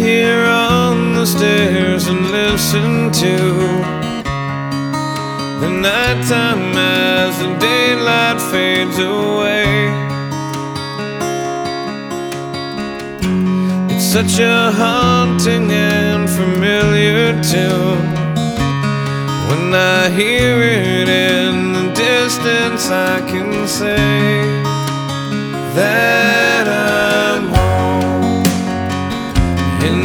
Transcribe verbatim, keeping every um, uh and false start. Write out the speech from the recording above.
here on the stairs and listen to the nighttime as the daylight fades away. It's such a haunting and familiar tune. When I hear it in the distance, I can say that